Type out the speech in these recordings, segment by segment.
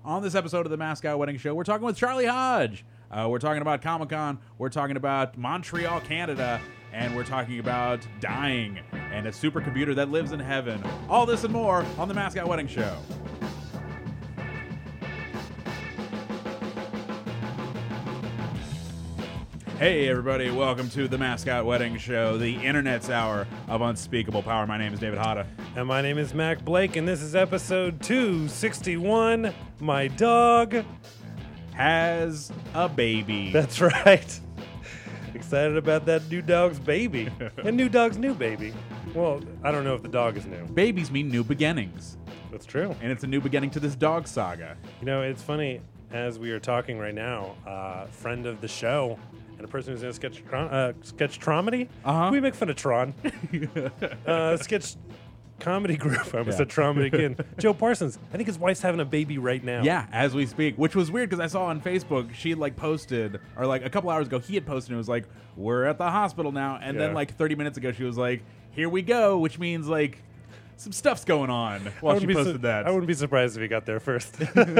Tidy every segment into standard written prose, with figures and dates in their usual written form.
On this episode of the Mascot Wedding Show, we're talking with Charlie Hodge. We're talking about Comic-Con, we're talking about Montreal, Canada, and we're talking about dying and a supercomputer that lives in heaven. All this and more on the Mascot Wedding Show. Hey everybody, welcome to the Mascot Wedding Show, the internet's hour of unspeakable power. My name is David Hada. And my name is Mac Blake, and this is episode 261. My dog Has a baby. That's right. Excited about that new dog's baby. And new dog's new baby. Well, I don't know if the dog is new. Babies mean new beginnings. That's true. And it's a new beginning to this dog saga. You know, it's funny, as we are talking right now, friend of the show and a person who's in a sketch Tromedy? Uh-huh. We make fun of Tron. Sketch comedy group. I almost said Tromedy again. Joe Parsons. I think his wife's having a baby right now. Yeah, as we speak, which was weird because I saw on Facebook she had posted, or a couple hours ago he had posted and it was like, we're at the hospital now. And then 30 minutes ago she was like, here we go, which means some stuff's going on while she posted that. I wouldn't be surprised if he got there first.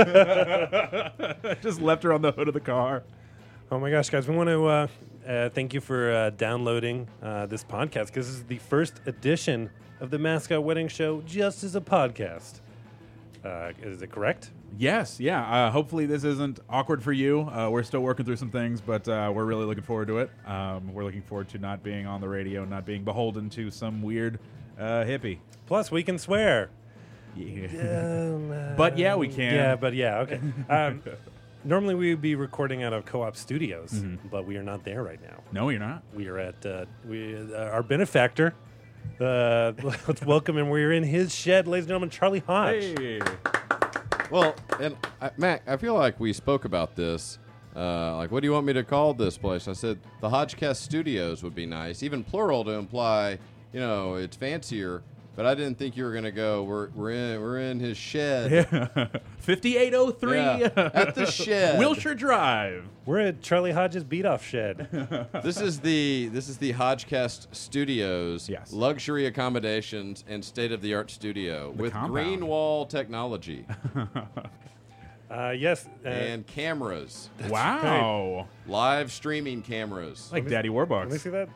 Just left her on the hood of the car. Oh my gosh, guys, we want to thank you for downloading this podcast because this is the first edition of the Mascot Wedding Show just as a podcast. Is it correct? Yes, yeah. Hopefully this isn't awkward for you. We're still working through some things, but we're really looking forward to it. We're looking forward to not being on the radio, not being beholden to some weird hippie. Plus, we can swear. Yeah. But yeah, we can. Yeah, but yeah, okay. Normally we would be recording out of Co-op Studios, but we are not there right now. No, you're not. We are at our benefactor. Let's welcome him. We're in his shed, ladies and gentlemen, Charlie Hodge. Hey. Well, and Mac, I feel like we spoke about this. What do you want me to call this place? I said the Hodgecast Studios would be nice, even plural to imply, it's fancier. But I didn't think you were gonna go. We're in his shed. Yeah. 5803 at the shed. Wilshire Drive. We're at Charlie Hodge's beat-off shed. This is the Hodgecast Studios. Yes. Luxury accommodations and state-of-the-art studio with compound. green wall technology Yes. and cameras. Wow. Live streaming cameras. Like Daddy Warbucks. Let me see that.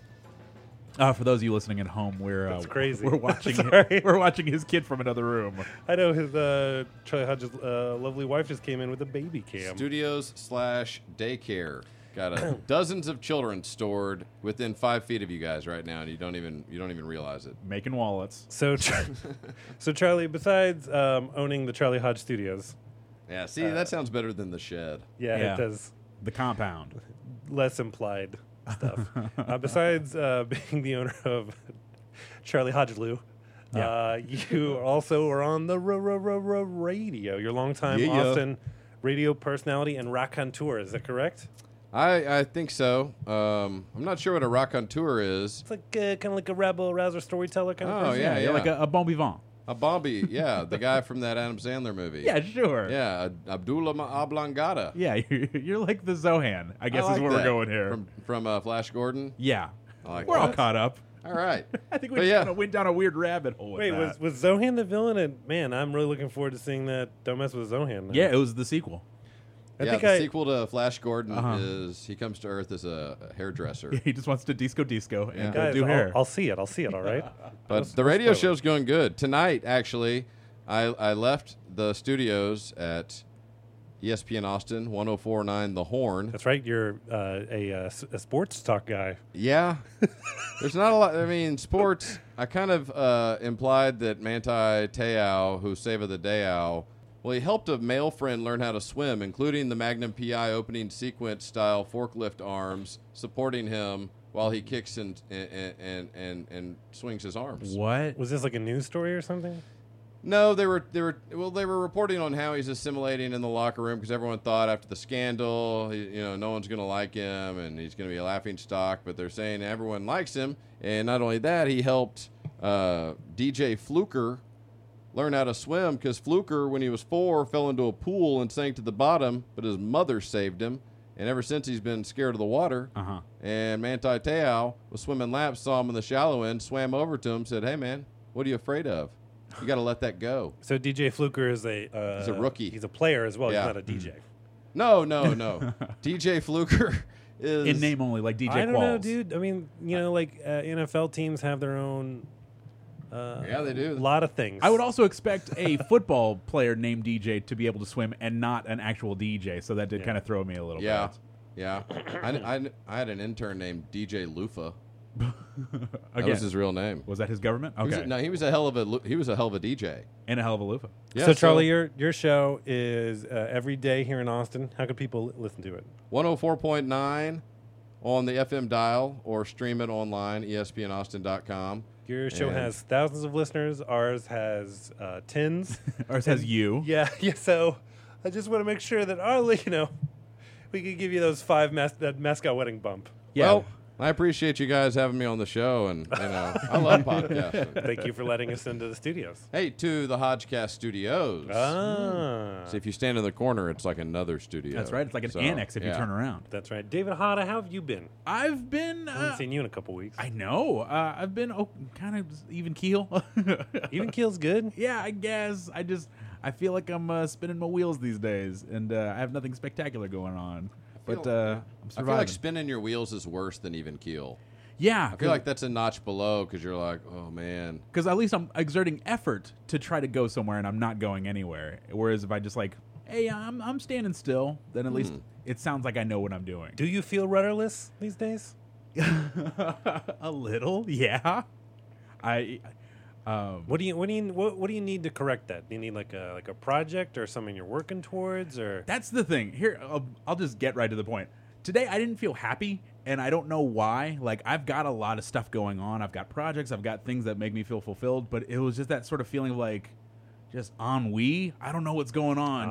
For those of you listening at home, That's crazy. We're watching. Sorry. We're watching his kid from another room. I know his Charlie Hodge's lovely wife just came in with a baby cam. Studios/daycare. Got dozens of children stored within 5 feet of you guys right now, and you don't even realize it. Making wallets. So Charlie, besides owning the Charlie Hodge Studios, Yeah, see, that sounds better than the shed. yeah, it does. The compound. Less implied stuff. Besides being the owner of Charlie Hodgeloo, you also are on the radio. Your longtime Austin radio personality and raconteur. Is that correct? I think so. I'm not sure what a raconteur is. It's like kind of like a rebel rouser storyteller kind of person. Yeah. You're like a bon vivant. A Bombi, yeah, the guy from that Adam Sandler movie. Yeah, sure. Yeah, Abdullah Oblongata. Yeah, you're like the Zohan, I guess I like is where that. we're going here. From Flash Gordon. Yeah. I like We're all that. caught up. All right. I think we But just yeah. kind of went down a weird rabbit hole with Wait, that. was Zohan the villain? And man, I'm really looking forward to seeing that. Don't mess with Zohan. Now. Yeah, it was the sequel. The sequel to Flash Gordon is he comes to Earth as a hairdresser. He just wants to disco and go Guys, do hair. I'll see it. All right. But the radio show's going good. Tonight, actually, I left the studios at ESPN Austin, 104.9 The Horn. That's right. You're a sports talk guy. Yeah. There's not a lot. I mean, sports, I kind of implied that Manti Te'o, who's Save of the Day-Ow, well, he helped a male friend learn how to swim, including the Magnum PI opening sequence style forklift arms, supporting him while he kicks and swings his arms. What? Was this like a news story or something? No, they were reporting on how he's assimilating in the locker room because everyone thought after the scandal, no one's going to like him and he's going to be a laughingstock. But they're saying everyone likes him, and not only that, he helped DJ Fluker learn how to swim because Fluker, when he was 4, fell into a pool and sank to the bottom, but his mother saved him. And ever since, he's been scared of the water. Uh-huh. And Manti Te'o was swimming laps, saw him in the shallow end, swam over to him, said, "Hey, man, what are you afraid of?" You got to let that go. So DJ Fluker is He's a rookie. He's a player as well. Yeah. He's not a DJ. No. DJ Fluker is In name only, like DJ I don't Qualls. know, dude. I mean, like NFL teams have their own. Yeah, they do. A lot of things. I would also expect a football player named DJ to be able to swim and not an actual DJ, so that did kind of throw me a little Yeah, bit. yeah. I had an intern named DJ Lufa. That Again, was his real name. was that his government? He was Okay. he was a hell of a DJ. And a hell of a loofah. Yeah, So Charlie, your show is every day here in Austin. How could people listen to it? 104.9 on the FM dial or stream it online, ESPNAustin.com. Your show And- has thousands of listeners. Ours has tens. Ours has you. Yeah. So I just want to make sure that we could give you those that mascot wedding bump. Yeah. Well, I appreciate you guys having me on the show, and I love podcasting. Thank you for letting us into the studios. Hey, to the Hodgecast Studios. So if you stand in the corner, it's like another studio. That's right. It's like an So, annex if you yeah. turn around. That's right. David Hada, how have you been? I've been. I haven't seen you in a couple weeks. I know. I've been kind of even keel. Even keel's good. Yeah, I guess. I feel like I'm spinning my wheels these days, and I have nothing spectacular going on. But I'm I surviving. feel like spinning your wheels is worse than even keel. Yeah, I feel like that's a notch below because you're like, oh man. because at least I'm exerting effort to try to go somewhere, and I'm not going anywhere. Whereas if I just like, hey, I'm standing still, then at least it sounds like I know what I'm doing. Do you feel rudderless these days? A little, yeah. What do you need to correct that? Do you need like a project or something you're working towards, or That's the thing. Here, I'll just get right to the point. Today, I didn't feel happy, and I don't know why. Like, I've got a lot of stuff going on. I've got projects. I've got things that make me feel fulfilled. But it was just that sort of feeling of like, just ennui. I don't know what's going on.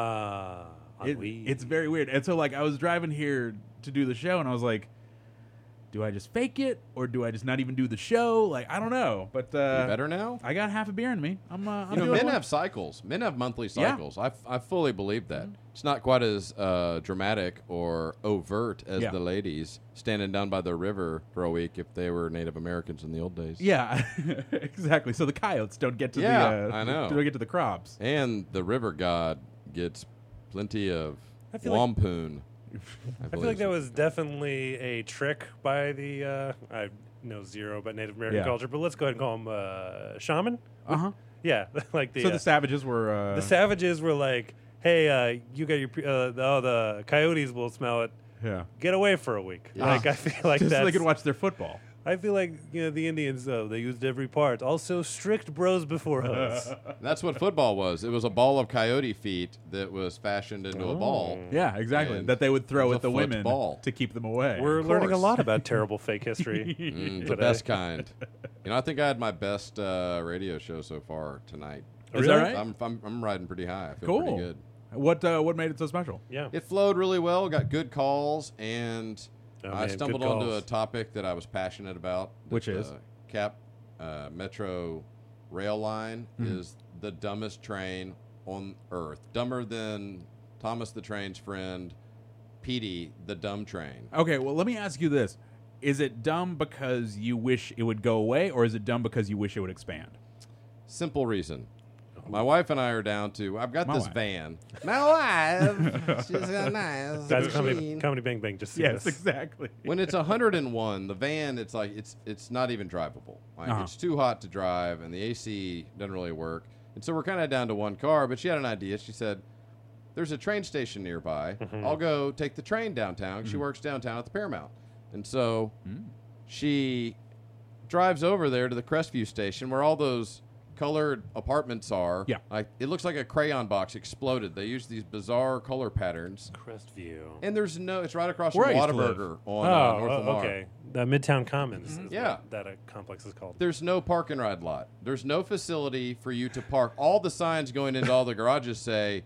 It's very weird. And so, like, I was driving here to do the show, and I was like, do I just fake it, or do I just not even do the show? Like, I don't know. But You better now? I got half a beer in me. I'm Men doing have cycles. Men have monthly Yeah. cycles. I fully believe that. It's not quite as dramatic or overt as Yeah. the ladies standing down by the river for a week if they were Native Americans in the old days. Yeah, exactly. So the coyotes don't get to Yeah, the I know. don't get to the crops. And the river god gets plenty of I feel like- wampoon. I feel like that was definitely a trick by the I know zero about Native American Yeah. culture, but let's go ahead and call him shaman. Uh-huh. Yeah, like the So the savages were the savages were like, "Hey, you got your the coyotes will smell it. yeah. Get away for a week." Yeah. Like I feel like Just so that's they could watch their football. I feel like the Indians they used every part. Also, strict bros before us. That's what football was. It was a ball of coyote feet that was fashioned into a ball. Yeah, exactly. And that they would throw it was at the a women football. to keep them away. We're Of learning a course. lot about terrible fake history. The today. best kind. I think I had my best radio show so far tonight. Is that right? I'm riding pretty high. I feel Cool. pretty good. What made it so special? Yeah. It flowed really well. Got good calls, and Oh, I man, stumbled good onto calls. a topic that I was passionate about. Which that is? the Cap Metro rail line Mm-hmm. is the dumbest train on Earth. Dumber than Thomas the Train's friend, Petey the dumb train. Okay, well, let me ask you this: is it dumb because you wish it would go away, or is it dumb because you wish it would expand? Simple reason. My wife and I are down to. I've got My this wife. van. My wife. She's got a nice That's machine. comedy Bang Bang. Just see Yes, this. exactly. When it's 101, the van, it's like it's not even drivable. Like Uh-huh. it's too hot to drive, and the AC doesn't really work. And so we're kind of down to one car. But she had an idea. She said, "There's a train station nearby. I'll go take the train downtown." She works downtown at the Paramount, and so she drives over there to the Crestview station where all those colored apartments are. Yeah. Like it looks like a crayon box exploded. They use these bizarre color patterns. Crestview. And there's no, it's right across Where from I used to live. Whataburger on North Oh, Lamar. okay. The Midtown Commons. Is Yeah. what that complex is called. There's no park and ride lot. There's no facility for you to park. All the signs going into all the garages say,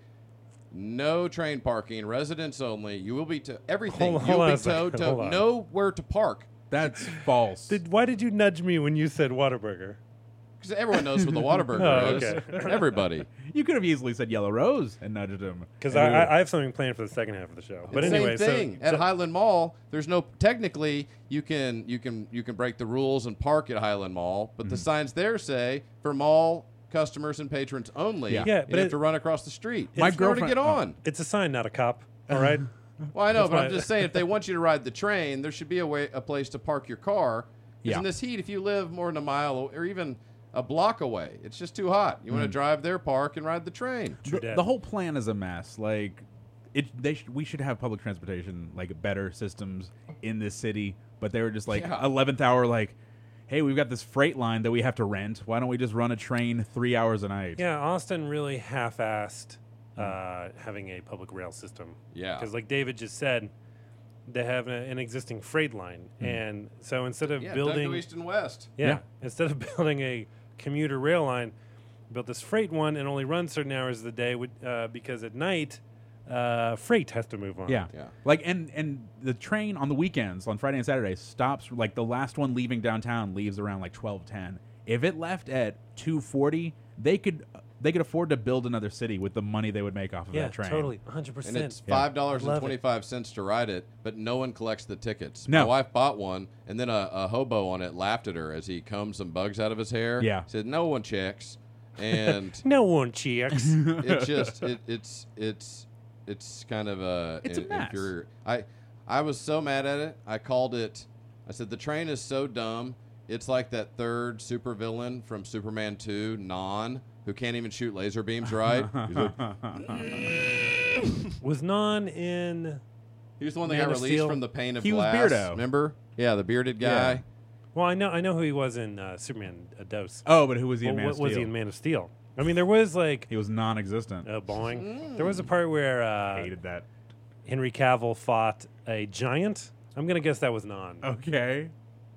no train parking, residents only. You will be to everything. Hold You'll on be a second, towed hold to on. nowhere to park. That's false. Why did you nudge me when you said Whataburger? Because everyone knows what the Whataburger Oh, is. okay. Everybody. You could have easily said Yellow Rose and nudged him. Because And we would've- I have something planned for the second half of the show. But It's anyway, same thing. so At Highland Mall, there's no technically you can break the rules and park at Highland Mall, but the signs there say for mall customers and patrons only. Yeah. Yeah, and but you have to run across the street. My It's nowhere to girlfriend- get on. It's a sign, not a cop. All right. Well, I know, That's but I'm why- just saying, if they want you to ride the train, there should be a place to park your car. 'Cause Yeah. in this heat, if you live more than a mile or even a block away, it's just too hot. You want to drive there, park, and ride the train. The whole plan is a mess. Like, we should have public transportation, like better systems in this city. But they were just like Yeah. 11th hour, like, hey, we've got this freight line that we have to rent. Why don't we just run a train 3 hours a night? Yeah, Austin really half-assed having a public rail system. Yeah. Because like David just said, they have an existing freight line. And so instead of Yeah, building... Dunco East and West. Yeah. Instead of building a commuter rail line, built this freight one and only runs certain hours of the day because at night, freight has to move on. Yeah. Yeah. Like, and the train on the weekends, on Friday and Saturday, stops, like, the last one leaving downtown leaves around, like, 12:10. If it left at 2:40, they could afford to build another city with the money they would make off of Yeah, that train. totally. 100%. And it's Yeah. $5.25 to ride it, but no one collects the tickets. No. My wife bought one, and then a hobo on it laughed at her as he combed some bugs out of his hair. Yeah. Said, no one checks. And No one checks. it's just it's kind of It's a mess. inferior. I was so mad at it. I called it. I said the train is so dumb. It's like that third supervillain from Superman 2, Non, who can't even shoot laser beams right. He's like, Was Non in... he was the one that Man got of released Steel. from the pane of He was glass. Beardo. Remember? Yeah, the bearded guy. Yeah. Well, I know who he was in Superman Dose. Oh, but who was he in Well, Man what of was he Steel? in Man of Steel? I mean, there was like He was non-existent. boing. There was a part where Hated that. Henry Cavill fought a giant. I'm gonna guess that was Non. Okay.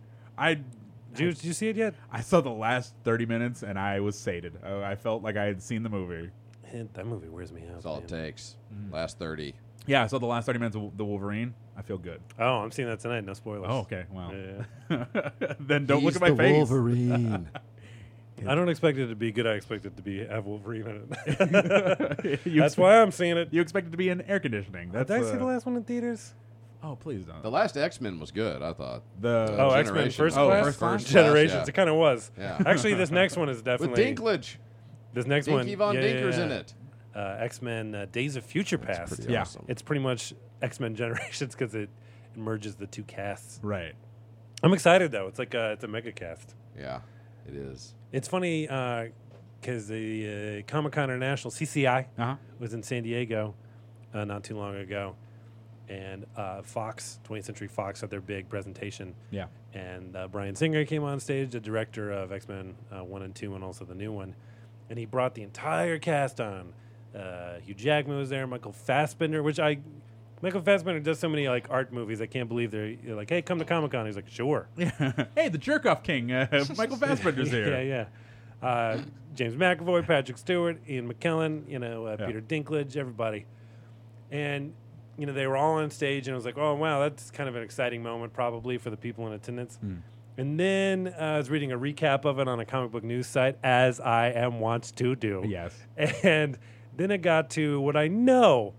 Did you see it yet? I saw the last 30 minutes and I was sated. I felt like I had seen the movie. That movie wears me out. That's all it man. takes. Last 30. Yeah, I saw the last 30 minutes of the Wolverine. I feel good. Oh, I'm seeing that tonight. No spoilers. Oh, okay. Well, Yeah. then don't look at my face. Wolverine. I don't expect it to be good. I expect it to have Wolverine in it. You That's expect- why I'm seeing it. You expect it to be in air conditioning. That's, Did I see the last one in theaters? Oh, please don't. The last X-Men was good, I thought. The Oh, X-Men Generations. First Oh, Class? First Class? Generations. Yeah. It kind of was. Yeah. Actually, this next one is With definitely... Dinklage. This next one... Dinky Von yeah, Dinker's yeah, in yeah. it. X-Men Days of Future Past. Pretty Yeah. awesome. It's pretty much X-Men Generations because it merges the two casts. Right. I'm excited, though. It's like it's a mega cast. Yeah, it is. It's funny because the Comic-Con International, CCI, Uh-huh. was in San Diego not too long ago. And Fox, 20th Century Fox, had their big presentation. Yeah. And Bryan Singer came on stage, the director of X-Men 1 and 2 and also the new one. And he brought the entire cast on. Hugh Jackman was there, Michael Fassbender, Michael Fassbender does so many like art movies. I can't believe they're like, hey, come to Comic-Con. He's like, sure. Yeah. Hey, the jerk-off king, Michael Fassbender's here. Yeah. James McAvoy, Patrick Stewart, Ian McKellen, Yeah. Peter Dinklage, everybody. And, they were all on stage, and I was like, oh, wow, that's kind of an exciting moment probably for the people in attendance. And then I was reading a recap of it on a comic book news site, as I am wont to do. Yes. And then it got to what I know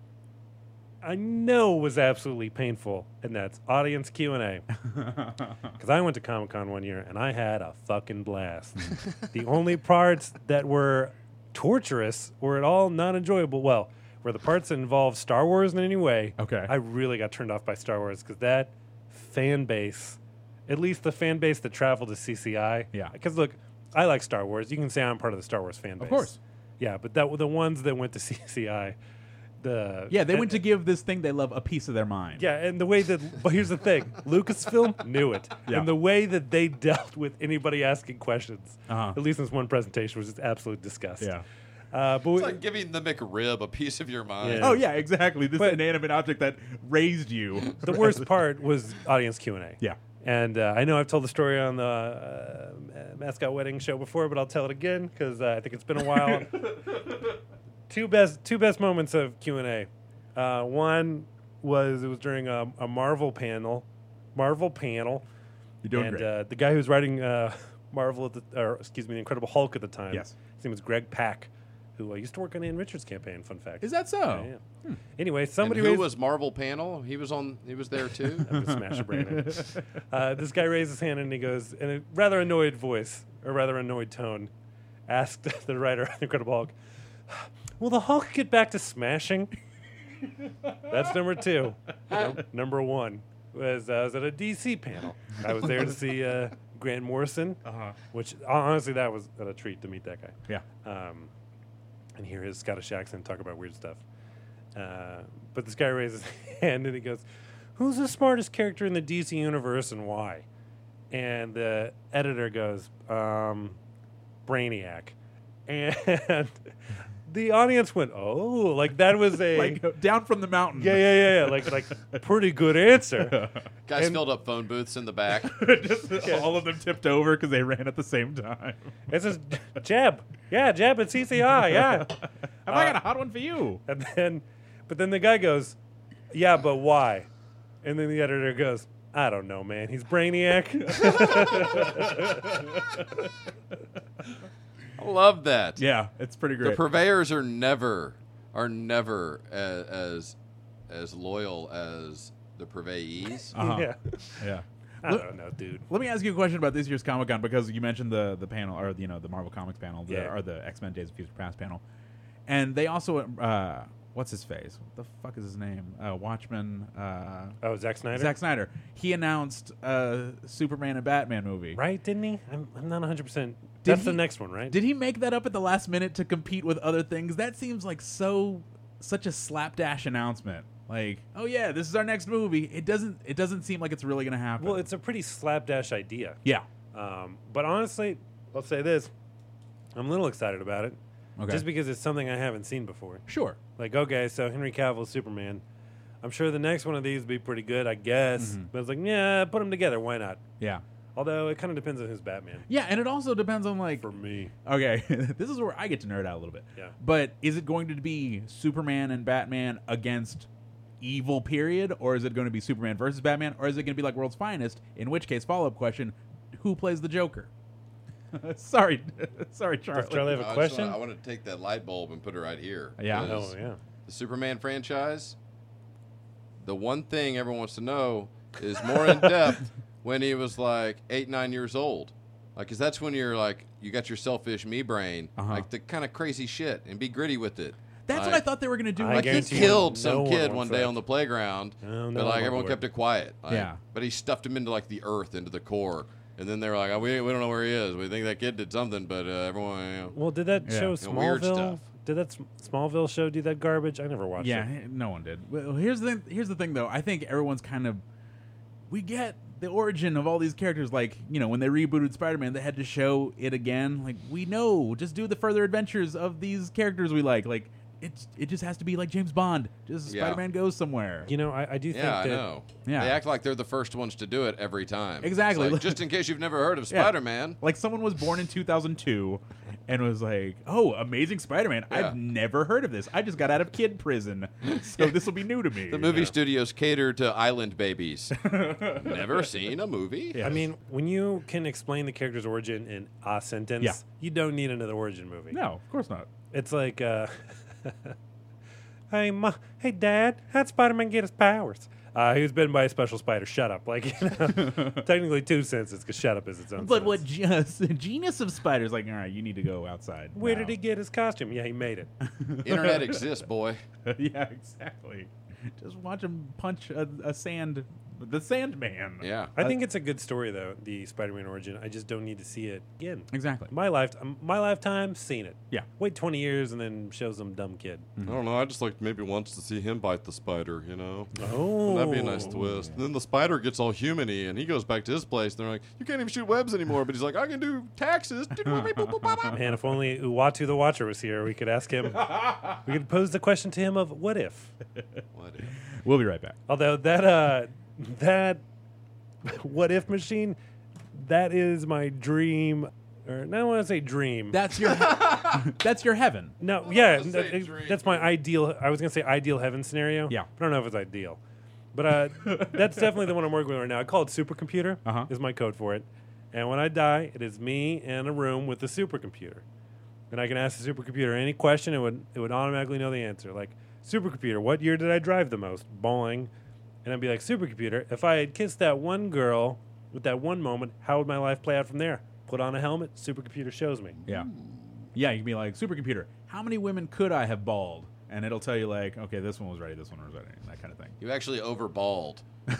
was absolutely painful, and that's audience Q&A. Because I went to Comic-Con one year, and I had a fucking blast. The only parts that were torturous or at all not enjoyable, were the parts that involved Star Wars in any way. Okay. I really got turned off by Star Wars because that fan base, at least the fan base that traveled to CCI. Yeah. Because look, I like Star Wars. You can say I'm part of the Star Wars fan base. Of course. Yeah, but that were the ones that went to CCI. They went to give this thing they love a piece of their mind. Yeah, and the way that, but here's the thing, Lucasfilm knew it, Yeah. and the way that they dealt with anybody asking questions, Uh-huh. at least in this one presentation, was just absolute disgust. Yeah. But It's like giving the McRib a piece of your mind. Yeah. Oh, yeah, exactly. This But- inanimate object that raised you. the worst part was audience Q&A. Yeah. And I know I've told the story on the Mascot Wedding show before, but I'll tell it again because I think it's been a while. Two best moments of Q&A. One was it was during a Marvel panel. You're doing And great. the guy who was writing Marvel the Incredible Hulk at the time. Yes. His name was Greg Pak, who used to work on Ian Richards' campaign. Fun fact. Is that so? Yeah. Anyway, somebody And who raised was Marvel Panel? He was there too. I'm gonna smash your brain in. This guy raised his hand and he goes, in a rather annoyed voice, or rather annoyed tone, asked the writer of the Incredible Hulk, "Will the Hulk get back to smashing?" That's number 2. Number 1 was I was at a DC panel. I was there to see Grant Morrison, which honestly that was a treat to meet that guy. Yeah. And hear his Scottish accent talk about weird stuff. But this guy raises his hand and he goes, "Who's the smartest character in the DC universe and why?" And the editor goes, "Brainiac." And the audience went, "Oh," like that was a Like down from the mountain. yeah, like pretty good answer. Guys filled up phone booths in the back. Just all of them tipped over because they ran at the same time. It says Jeb, Jeb at CCI, yeah. Have I got a hot one for you? But then the guy goes, "Yeah, but why?" And then the editor goes, "I don't know, man. He's Brainiac." I love that. Yeah, it's pretty The great. purveyors are never as loyal as the purveyees. Yeah. Yeah. I don't know, dude. Let me ask you a question about this year's Comic-Con because you mentioned the panel, or the Marvel Comics panel, or the X-Men Days of Future Past panel, and they also what's his face? What the fuck is his name? Watchmen. Zack Snyder? Zack Snyder. He announced a Superman and Batman movie. Right, didn't he? I'm not 100%. That's the next one, right? Did he make that up at the last minute to compete with other things? That seems like such a slapdash announcement. Like, oh yeah, this is our next movie. It doesn't seem like it's really going to happen. Well, it's a pretty slapdash idea. Yeah. But honestly, I'll say this. I'm a little excited about it. Okay. Just because it's something I haven't seen before. Sure. Like, okay, so Henry Cavill's Superman. I'm sure the next one of these will be pretty good, I guess. Mm-hmm. But it's like, yeah, put them together. Why not? Yeah. Although it kind of depends on who's Batman. Yeah, and it also depends on like For me. Okay, this is where I get to nerd out a little bit. Yeah. But is it going to be Superman and Batman against evil period, or is it going to be Superman versus Batman, or is it going to be like World's Finest? In which case, follow-up question: who plays the Joker? sorry, Charlie. Does Charlie have a I question? want to take that light bulb and put it right here. Yeah. because Oh, yeah. The Superman franchise, the one thing everyone wants to know is more in depth when he was like 8, 9 years old. Like, because that's when you're like, you got your selfish me brain, like the kind of crazy shit, and be gritty with it. That's like, what I thought they were going to do. I Like, he guarantee you killed no some one kid wants one day that. on the playground, No, but no, like I'm everyone on kept board. it quiet. Like, Yeah. But he stuffed him into like the earth, into the core. And then they were like, oh, we don't know where he is. We think that kid did something, but everyone, Well, did that Yeah. show You know, weird Smallville? stuff. Did that Smallville show do that garbage? I never watched Yeah, it. no one did. Well, here's the thing, though. I think everyone's kind of we get the origin of all these characters. Like, you know, when they rebooted Spider-Man, they had to show it again. Like, we know, just do the further adventures of these characters we like. Like, it just has to be like James Bond. Just Yeah. Spider-Man goes somewhere. You know, I do think yeah, I that know. Yeah. They act like they're the first ones to do it every time. Exactly. It's like, just in case you've never heard of Yeah. Spider-Man. Like, someone was born in 2002 and was like, oh, Amazing Spider-Man. Yeah. I've never heard of this. I just got out of kid prison, so this will be new to me. The movie studios cater to island babies. Never seen a movie? Yeah. I mean, when you can explain the character's origin in a sentence, Yeah. you don't need another origin movie. No, of course not. It's like, hey, Dad, how'd Spider-Man get his powers? He was bitten by a special spider. Shut up. Like, you know, technically 2 sentences because shut up is its own But sentence. what genus of spiders? Like, all right, you need to go outside. Where now. did he get his costume? Yeah, he made it. Internet exists, boy. Yeah, exactly. Just watch him punch the Sandman. Yeah. I think it's a good story, though, the Spider-Man origin. I just don't need to see it again. Exactly. My lifetime, seen it. Yeah. Wait 20 years and then show some dumb kid. I don't know. I just like maybe once to see him bite the spider, you know? Oh. That'd be a nice twist. And then the spider gets all human-y, and he goes back to his place. And they're like, you can't even shoot webs anymore. But he's like, I can do taxes. Man, if only Uatu the Watcher was here, we could ask him. We could pose the question to him of what if. What if? We'll be right back. Although that what if machine, that is my dream. Or no, I want to say dream. That's your that's your heaven. No, yeah, Let's say dream. that's my ideal. I was gonna say ideal heaven scenario. Yeah. but I don't know if it's ideal. But that's definitely the one I'm working with right now. I call it supercomputer. Uh-huh. Is my code for it. And when I die, it is me in a room with the supercomputer, and I can ask the supercomputer any question. It would automatically know the answer. Like, supercomputer, what year did I drive the most? Boing. And I'd be like, supercomputer, if I had kissed that one girl with that one moment, how would my life play out from there? Put on a helmet, supercomputer shows me. Yeah. Yeah, you can be like, supercomputer, how many women could I have balled? And it'll tell you like, okay, this one was ready, this one was ready, that kind of thing. You actually overballed.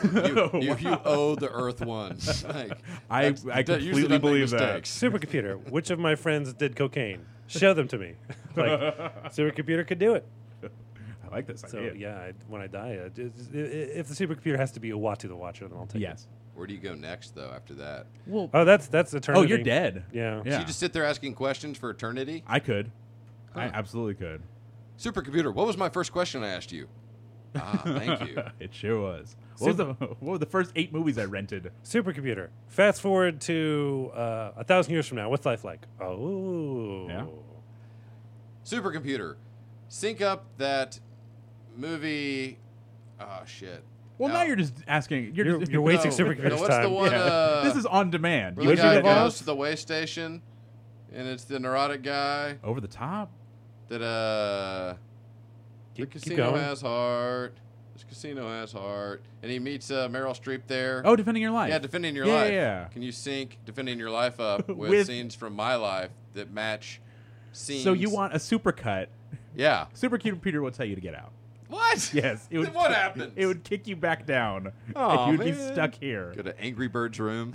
you owe the Earth one. Like, I usually completely don't make believe that. mistakes. Supercomputer, which of my friends did cocaine? Show them to me. Like, supercomputer could do it. I like this So idea. yeah, when I die, if the supercomputer has to be Uatu the Watcher, then I'll take it. Yes. Where do you go next, though, after that? Well, Oh, that's eternity. oh, you're dead. Yeah. Yeah. So you just sit there asking questions for eternity? I could. I Huh. absolutely could. Supercomputer, what was my first question I asked you? Ah, thank you. It sure was. What were the first 8 movies I rented? Supercomputer. Fast forward to 1,000 years from now. What's life like? Oh. Yeah. Supercomputer, sync up that movie. Oh, shit. Well, now you're just asking. You're just, wasting No, supercomputer's what's the time. one? this is on demand. Where the Wizard guy of Oz? goes to the way station, and it's the neurotic guy Over the top. that the Keep casino going. has heart. This casino has heart, and he meets Meryl Streep there. Oh, defending your life. yeah, defending your Yeah, life. yeah. Can you sync defending your life up with, With- scenes from my life that match scenes? So you want a supercut? Yeah. Supercomputer will tell you to get out. What? Yes. It would. Then what happens? It would kick you back down, Aw, and you'd be man. stuck here. Go to Angry Bird's room.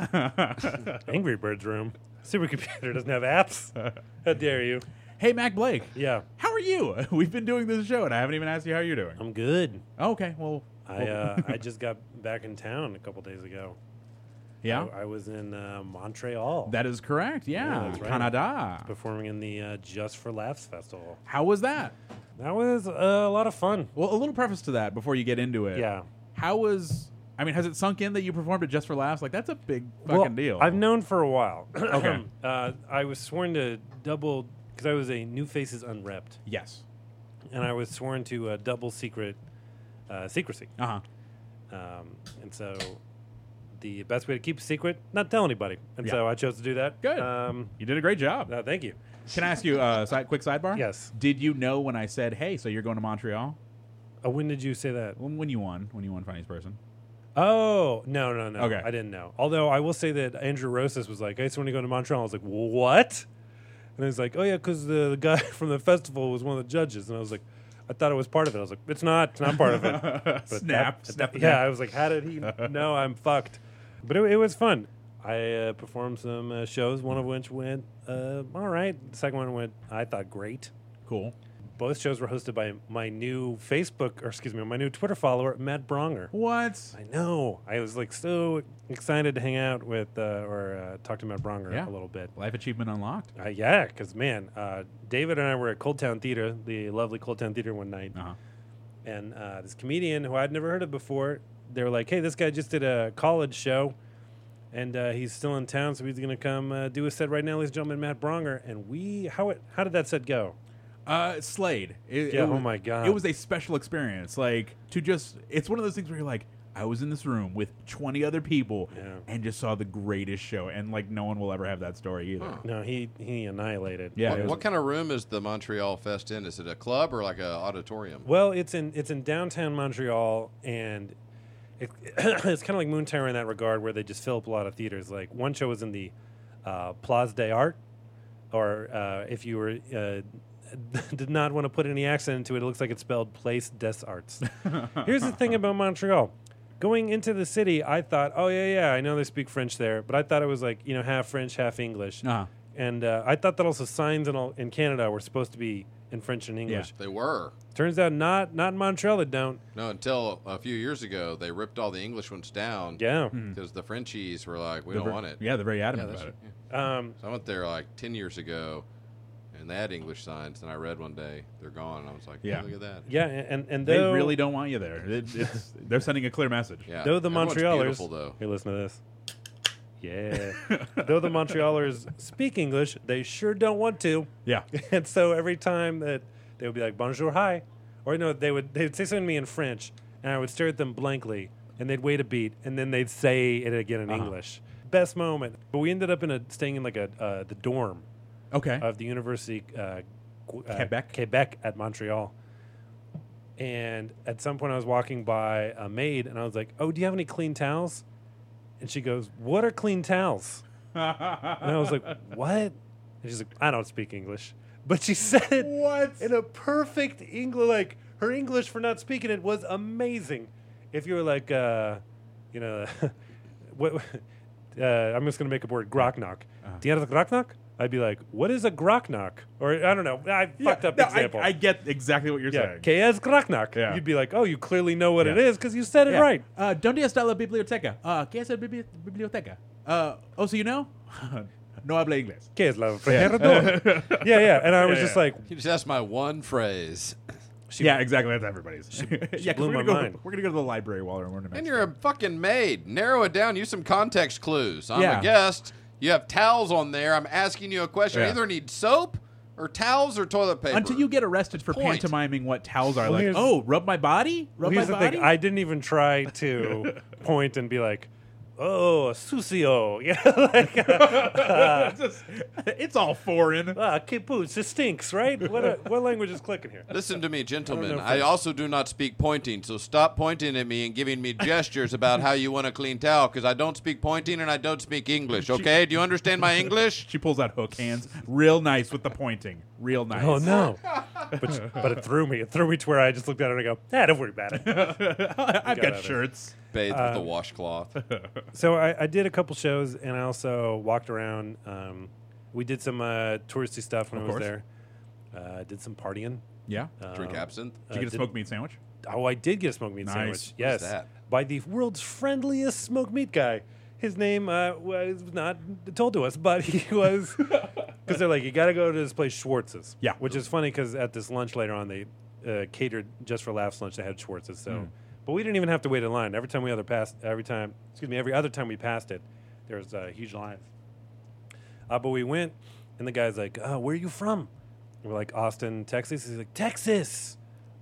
Angry Birds room. Supercomputer doesn't have apps. How dare you? Hey, Mac Blake. Yeah. How are you? We've been doing this show, and I haven't even asked you how you're doing. I'm good. Oh, okay. Well, I just got back in town a couple days ago. yeah. I was in Montreal. That is correct. Yeah. Yeah, that's right. Canada. performing in the Just for Laughs festival. How was that? That was a lot of fun. Well, a little preface to that before you get into it. Yeah. How was? I mean, has it sunk in that you performed it Just for Laughs? Like that's a big fucking deal. I've known for a while. Okay. I was sworn to double because I was a New Faces Unrepped, Yes. and I was sworn to double secrecy. Uh huh. And so the best way to keep a secret, not tell anybody. And Yeah. so I chose to do that. Good. You did a great job. Thank you. Can I ask you a quick sidebar? Yes. Did you know when I said, "Hey, so you're going to Montreal"? When did you say that? When you won Funniest Person. Oh, no. Okay. I didn't know. Although I will say that Andrew Rosas was like, hey, so when you go to Montreal, I was like, what? And he was like, oh, yeah, because the guy from the festival was one of the judges. And I was like, I thought it was part of it. I was like, it's not part of it. But Snap. yeah, I was like, how did he know I'm fucked? But it was fun. I performed some shows, one of which went all right. The second one went, I thought, great. Cool. Both shows were hosted by my new my new Twitter follower, Matt Bronger. What? I know. I was like so excited to hang out with or talk to Matt Bronger Yeah. a little bit. Life achievement unlocked. Yeah, because man, David and I were at Cold Town Theater, the lovely Cold Town Theater, one night, Uh-huh. and this comedian who I'd never heard of before, they were like, "Hey, this guy just did a college show, and he's still in town, so he's going to come do a set right now, ladies and gentlemen, Matt Bronger." And how did that set go? Slade. It Yeah, was, oh my God. It was a special experience. Like it's one of those things where you're like, I was in this room with 20 other people Yeah. and just saw the greatest show, and like no one will ever have that story either. Huh. No, he annihilated. Yeah, What, it was- what kind of room is the Montreal Fest in? Is it a club or like an auditorium? Well, it's in downtown Montreal, and it's kind of like Moon Tower in that regard, where they just fill up a lot of theaters. Like one show was in the Place des Arts, or if you were did not want to put any accent into it, it looks like it's spelled Place des Arts. Here's the thing about Montreal. Going into the city, I thought, oh yeah, I know they speak French there, but I thought it was like half French, half English. Uh-huh. And I thought that also signs in Canada were supposed to be in French and English. They were. Turns out not in Montreal. They don't. No, until a few years ago, they ripped all the English ones down. Yeah. Because the Frenchies were like, we don't want it. Yeah, they're very Yeah, adamant that's about it. yeah. So I went there like 10 years ago, and they had English signs, and I read one day, they're gone. And I was like, Yeah. yeah, look at that. Yeah, and They though, really don't want you there. They're sending a clear message. Yeah. though the Everyone's Montrealers, beautiful, though. here, listen to this. Yeah, though the Montrealers speak English, they sure don't want to. Yeah. And so every time that they would be like bonjour, hi, or no, they'd say something to me in French, and I would stare at them blankly, and they'd wait a beat, and then they'd say it again in English. Best moment. But we ended up staying in like the dorm Okay. of the University Quebec at Montreal. And at some point, I was walking by a maid, and I was like, "Oh, do you have any clean towels?" And she goes, "What are clean towels?" And I was like, "What?" And she's like, "I don't speak English." but she said it What? in a perfect English. Like her English for not speaking it was amazing. If you were like, what? I'm just gonna make up a word, grocknock. Tienes grocknock? I'd be like, what is a grocknock? Or I don't know. I fucked up the example. I get exactly what you're saying. ¿Qué es grocknock? Yeah. You'd be like, oh, you clearly know what it Yeah. is because you said it right. ¿Dónde está la biblioteca? ¿Qué es la biblioteca? So you know? No habla inglés. ¿Qué es la refrigerador? yeah. And I was just like, You just asked my one phrase. Yeah, exactly. That's everybody's. Yeah, 'cause blew we're my gonna mind. go to the library while we're learning. And you're a fucking maid. Narrow it down. Use some context clues. I'm Yeah. a guest. You have towels on there. I'm asking you a question. I Yeah. either need soap or towels or toilet paper. Until you get arrested for Point. pantomiming what towels are. Well, Like, here's- oh, rub my body? Rub here's my the body? thing. I didn't even try to point and be like, oh, sucio. Yeah, like, It's all foreign. que boots. It stinks, right? What language is clicking here? Listen to me, gentlemen. know if I also do not speak pointing, so stop pointing at me and giving me gestures about how you want a clean towel, because I don't speak pointing and I don't speak English, okay? Do you understand my English? She pulls out hook hands. Real nice with the pointing. Real nice. Oh, no. But it threw me. It threw me to where I just looked at it and I go, don't worry about it. I've got got it. shirts. Bathe with the washcloth. So I did a couple shows and I also walked around. We did some touristy stuff when I was course. there. Did some partying. Yeah. Drink absinthe. Did you get a smoked meat sandwich? Oh, I did get a smoked meat Nice. sandwich. What is Yes. that? By the world's friendliest smoked meat guy. His name was not told to us, but he was... Because they're like, you got to go to this place, Schwartz's. Yeah. Which is funny because at this lunch later on, they catered just for laughs lunch. They had Schwartz's. So, But we didn't even have to wait in line. Every other time we passed it, there was huge lines. But we went, and the guy's like, where are you from? And we're like, Austin, Texas. He's like, Texas.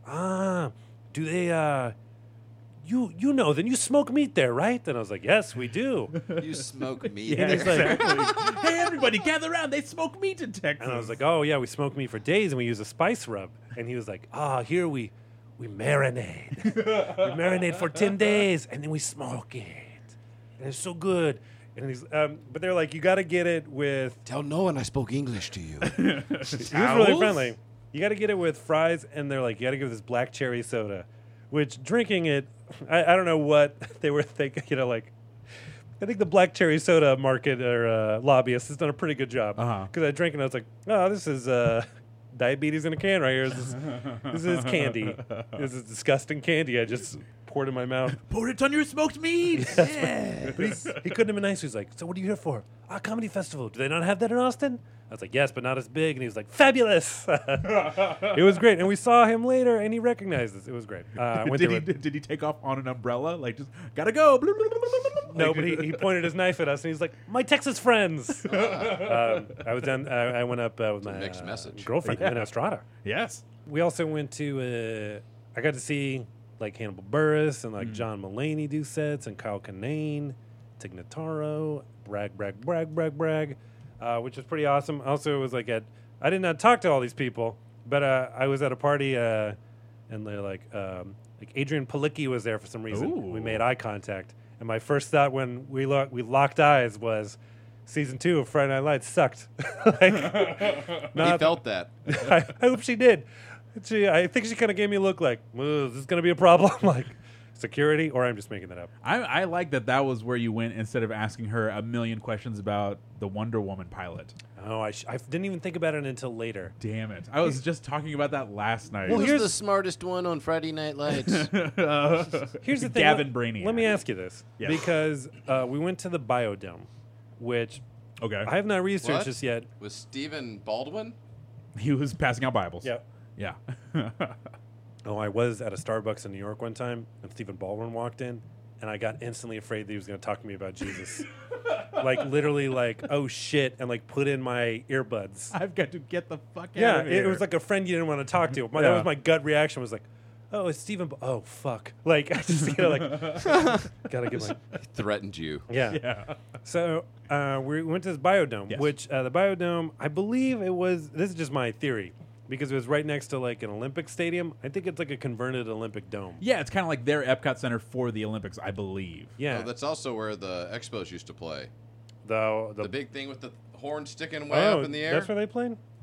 Do they, you know, then you smoke meat there, right? And I was like, yes, we do. You smoke meat. Yeah, he's like- exactly. Hey, everybody, gather around. They smoke meat in Texas. And I was like, oh, yeah, we smoke meat for days, and we use a spice rub. And he was like, here we marinate. We marinate for 10 days, and then we smoke it. And it's so good. And he's, but they're like, you got to get it with... Tell no one I spoke English to you. He was really Towels? friendly. You got to get it with fries, and they're like, you got to give this black cherry soda, which drinking it, I don't know what they were thinking, like, I think the black cherry soda market or lobbyist has done a pretty good job. Because I drank it and I was like, oh, this is diabetes in a can right here. This is candy. This is disgusting candy I just poured in my mouth. pour it on your smoked meat. Yeah. But he couldn't have been nice. He was like, so what are you here for? Comedy festival. Do they not have that in Austin? I was like, yes, but not as big. And he was like, fabulous. It was great. And we saw him later, and he recognized us. It was great. I went there with- Did he take off on an umbrella? Like, just, gotta go. No, but he pointed his knife at us, and he's like, my Texas friends. I was done. I went up with my mixed message. girlfriend, Lynn Estrada. Yes. We also went to, I got to see like Hannibal Buress and like John Mulaney do sets, and Kyle Kinane, Tig Notaro, brag, which was pretty awesome. Also, it was like I did not talk to all these people, but I was at a party, and they're like Adrian Palicki was there for some reason. Ooh. We made eye contact, and my first thought when we locked eyes was, season 2 of Friday Night Lights sucked. He felt that. I hope she did. I think she kind of gave me a look like, is this going to be a problem? Like security, or I'm just making that up. I like that was where you went instead of asking her a million questions about the Wonder Woman pilot. Oh, I didn't even think about it until later. Damn it. I was just talking about that last night. Who's here's- the smartest one on Friday Night Lights? Here's the thing. Gavin Brainiac. Let me ask you this. Yeah. Because we went to the Biodome, which Okay. I have not researched What? this yet. Was Stephen Baldwin? He was passing out Bibles. Yep. Yeah. Oh, I was at a Starbucks in New York one time, and Stephen Baldwin walked in, and I got instantly afraid that he was going to talk to me about Jesus. Like, literally, like, oh, shit, and, like, put in my earbuds. I've got to get the fuck Yeah, out of here. it was like a friend you didn't want to talk to. That Yeah. was my gut reaction, was like, oh, it's Stephen. Oh, fuck. Like, I just, gotta get my... Threatened you. Yeah. Yeah. So we went to this Biodome, Yes. which the Biodome, I believe it was, this is just my theory, because it was right next to like an Olympic stadium. I think it's like a converted Olympic dome. Yeah, it's kind of like their Epcot Center for the Olympics, I believe. Yeah. Oh, that's also where the Expos used to play. the The big thing with the horn sticking way up in the air. That's where they played?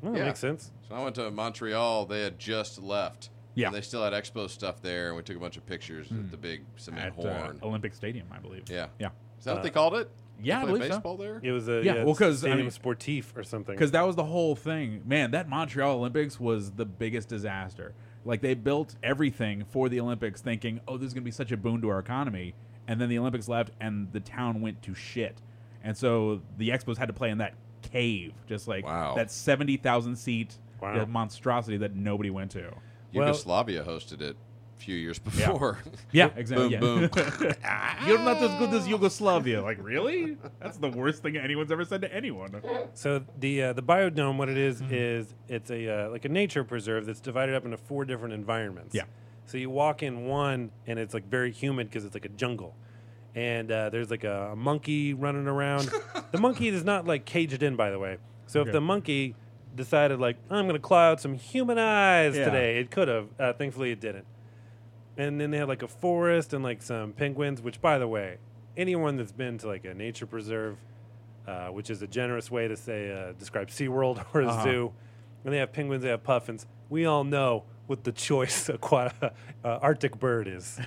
Well, that makes sense. So I went to Montreal. They had just left. Yeah. And they still had Expo stuff there, and we took a bunch of pictures at the big cement horn. Olympic Stadium, I believe. Yeah. Yeah. Is that what they called it? Yeah, I Play believe so. baseball there? It was a well, 'cause, I Stadium mean- Sportif or something. Because that was the whole thing. Man, that Montreal Olympics was the biggest disaster. Like, they built everything for the Olympics thinking, oh, this is going to be such a boon to our economy. And then the Olympics left, and the town went to shit. And so the Expos had to play in that cave, just like Wow. that 70,000 seat Wow. monstrosity that nobody went to. Well- Yugoslavia hosted it a few years before. Yeah, exactly. Boom, yeah. boom. You're not as good as Yugoslavia. Like, really? That's the worst thing anyone's ever said to anyone. So the biodome, what it is it's a like a nature preserve that's divided up into 4 different environments. Yeah. So you walk in one, and it's like very humid because it's like a jungle, and there's like a monkey running around. The monkey is not like caged in, by the way. So Okay. if the monkey decided like I'm going to claw out some human eyes Yeah. today, it could have. Thankfully, it didn't. And then they have like a forest and like some penguins. Which, by the way, anyone that's been to like a nature preserve, which is a generous way to say describe SeaWorld or a zoo, and they have penguins, they have puffins. We all know what the choice Arctic bird is.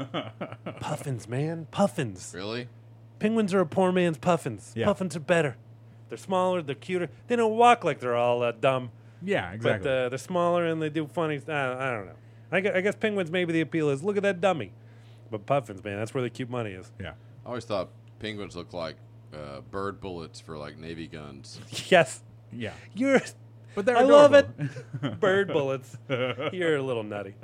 Puffins, man, puffins. Really? Penguins are a poor man's puffins. Yeah. Puffins are better. They're smaller. They're cuter. They don't walk like they're all dumb. Yeah, exactly. But they're smaller and they do funny. I don't know. I guess penguins, maybe the appeal is look at that dummy. But puffins, man, that's where the cute money is. yeah. I always thought penguins looked like bird bullets for like Navy guns. Yes, Yeah. you're. But they're I love adorable. Bird bullets. You're a little nutty.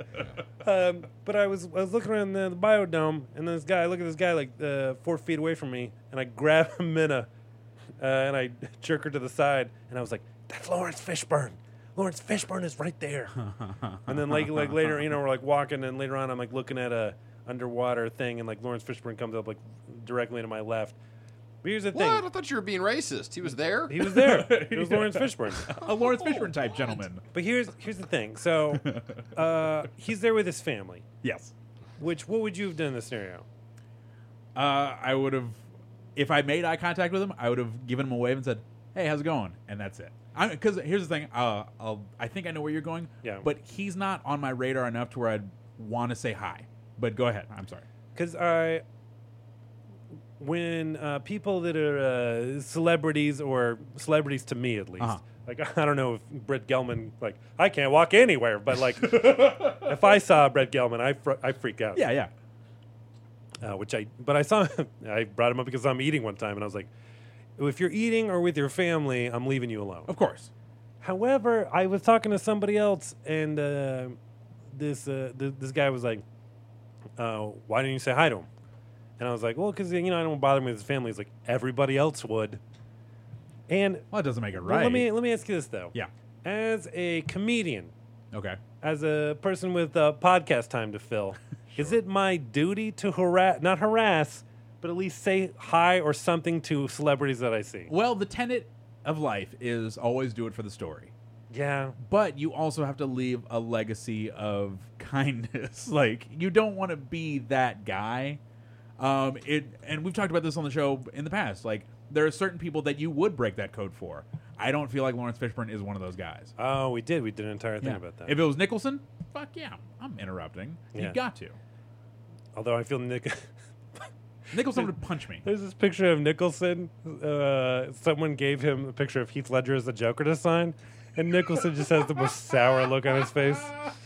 But I was looking around the biodome, and this guy, I look at this guy like 4 feet away from me, and I grab Minna, and I jerk her to the side, and I was like, "That's Lawrence Fishburne. Lawrence Fishburne is right there." And then like later, we're like walking, and later on, I'm like looking at a underwater thing, and like Lawrence Fishburne comes up like directly to my left. But here's the thing. What? I thought you were being racist. He was there? He was there. It was Lawrence Fishburne. A Lawrence Fishburne type gentleman. But here's the thing. So he's there with his family. Yes. What would you have done in this scenario? I would have, if I made eye contact with him, I would have given him a wave and said, "Hey, how's it going?" And that's it. Because here's the thing. I think I know where you're going. Yeah. But he's not on my radar enough to where I'd want to say hi. But go ahead. I'm sorry. Because when people that are celebrities, or celebrities to me at least, like I don't know if Brett Gelman, like I can't walk anywhere, but like if I saw Brett Gelman, I freak out. Yeah, yeah. But I saw I brought him up because I'm eating one time, and I was like, if you're eating or with your family, I'm leaving you alone. Of course. However, I was talking to somebody else, and this guy was like, "Why didn't you say hi to him?" And I was like, "Well, because I don't bother him with his family." He's like, "Everybody else would." And Well, that doesn't make it well, right. let me ask you this though. Yeah. As a comedian, Okay. as a person with podcast time to fill, is it my duty to not harass, but at least say hi or something to celebrities that I see? Well, the tenet of life is always do it for the story. Yeah. But you also have to leave a legacy of kindness. Like, you don't want to be that guy. And we've talked about this on the show in the past. Like, there are certain people that you would break that code for. I don't feel like Lawrence Fishburne is one of those guys. Oh, we did. We did an entire thing Yeah. about that. If it was Nicholson, fuck yeah, I'm interrupting. Yeah. You got to. Although I feel Nicholson would punch me. There's this picture of Nicholson. Someone gave him a picture of Heath Ledger as the Joker to sign, and Nicholson just has the most sour look on his face.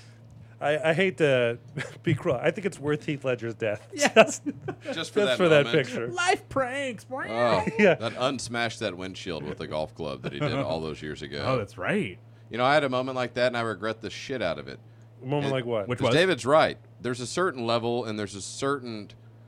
I hate to be cruel. I think it's worth Heath Ledger's death. Yes. Just for Just that for that moment. picture. Life pranks. Oh, Yeah. that unsmashed that windshield with the golf club that he did all those years ago. Oh, that's right. I had a moment like that, and I regret the shit out of it. A moment like what? Which Because was? David's right. There's a certain level, and there's a certain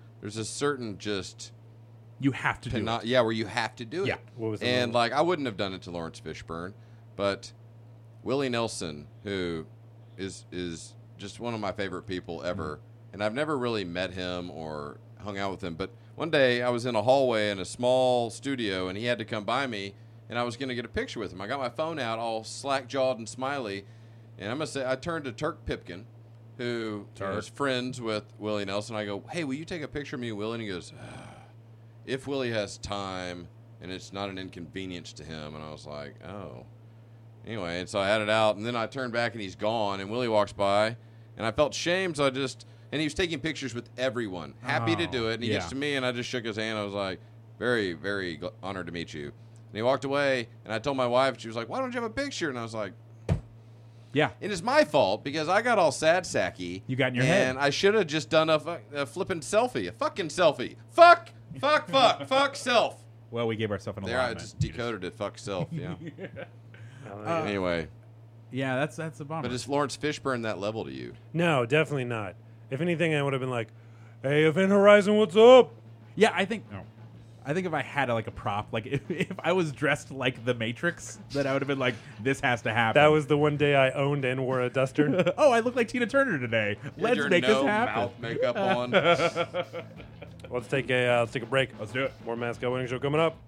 just You have to do it. where you have to do it. Yeah. What was the And moment? like I wouldn't have done it to Lawrence Fishburne, but Willie Nelson, who is just one of my favorite people ever, and I've never really met him or hung out with him, but one day I was in a hallway in a small studio, and he had to come by me, and I was going to get a picture with him. I got my phone out, all slack-jawed and smiley, and I'm going to say I turned to Turk Pipkin, who is friends with Willie Nelson. I go, "Hey, will you take a picture of me and Willie?" And he goes, "If Willie has time and it's not an inconvenience to him." And I was like, "Oh." Anyway, and so I had it out, and then I turned back, and he's gone, and Willie walks by, and I felt shame, so and he was taking pictures with everyone, happy to do it, and he gets to me, and I just shook his hand. I was like, very, very honored to meet you. And he walked away, and I told my wife, she was like, why don't you have a picture? And I was like, Yeah. and it's my fault because I got all sad sacky. You got in your head. And I should have just done a flipping selfie, a fucking selfie. Fuck self. Well, we gave ourselves an There, allotment. I just decoded it. Fuck self. Yeah. Uh, Anyway, Yeah, that's a bummer. but is Lawrence Fishburne that level to you? No, definitely not. If anything, I would have been like, "Hey, Event Horizon, what's up?" Yeah, I think if I had like a prop, like if I was dressed like the Matrix, then I would have been like, this has to happen. That was the one day I owned and wore a duster. Oh, I look like Tina Turner today. Let's Your make no this happen. mouth makeup on. Let's take a break. Let's do it. More Mascot Wedding Show coming up.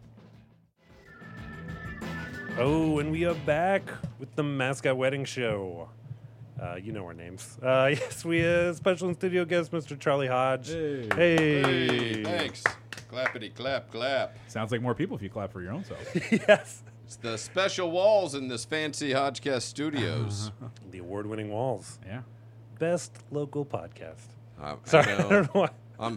Oh, and we are back with the Mascot Wedding Show. You know our names. Yes, we have special in studio guest Mr. Charlie Hodge. Hey. Hey, thanks. Clappity clap clap. Sounds like more people if you clap for your own self. Yes. It's the special walls in this fancy Hodgecast studios. The award-winning Walls. Yeah. Best local podcast. I Sorry, I know. don't know why.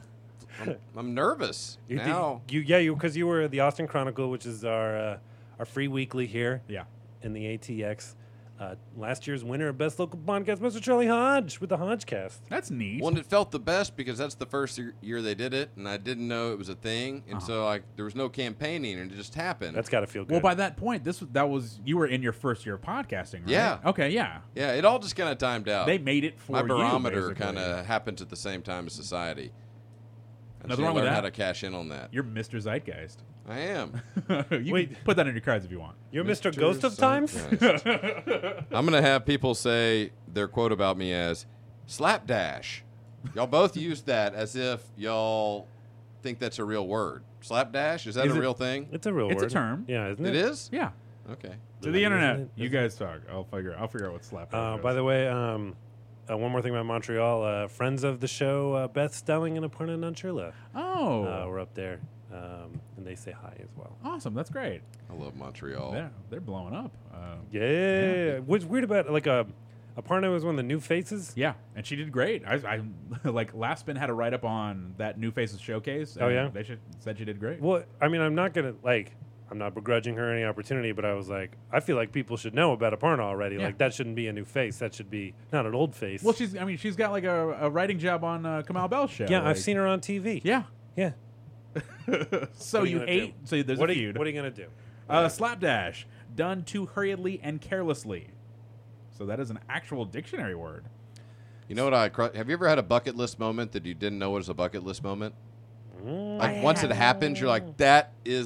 I'm nervous now. Because you were the Austin Chronicle, which is our free weekly here Yeah. in the ATX. Last year's winner of Best Local Podcast, Mr. Charlie Hodge with the Hodgecast. That's neat. Well, and it felt the best because that's the first year they did it, and I didn't know it was a thing, and so like there was no campaigning, and it just happened. That's got to feel good. Well, by that point, you were in your first year of podcasting, right? Yeah. Okay, yeah. Yeah, it all just kind of timed out. They made it for My you, barometer basically. kind of happens at the same time as society. I Nothing should wrong with learn that. how to cash in on that. You're Mr. Zeitgeist. I am. You Wait. can put that on your cards if you want. You're Mr. Ghost of Times? Zeitgeist. I'm going to have people say their quote about me as slapdash. Y'all both use that as if y'all think that's a real word. Slapdash? Is that Is a it- real thing? It's a real It's a word. term. Yeah, isn't it? It is? Yeah. Okay. To the Isn't internet. it? You guys talk. I'll figure out what slap. By the way, one more thing about Montreal. Friends of the show, Beth Stelling and Aparna Nanchurla. Oh, We're up there, and they say hi as well. awesome. That's great. I love Montreal. Yeah, they're blowing up. Yeah. What's weird about Aparna was one of the new faces? Yeah, and she did great. I like Last Spin had a write up on that New Faces showcase. Oh, and yeah? they said she did great. Well, I mean, I'm not begrudging her any opportunity, but I was like, I feel like people should know about Aparna already. Yeah. Like, that shouldn't be a new face. That should be not an old face. Well, she's got like a writing job on Kamal Bell's show. yeah, like- I've seen her on TV. Yeah. Yeah. So What are you gonna hate. do? So there's what a are you, feud. What are you gonna do? Slapdash, done too hurriedly and carelessly. So that is an actual dictionary word. You know what have you ever had a bucket list moment that you didn't know was a bucket list moment? Like once it happens, you're like, I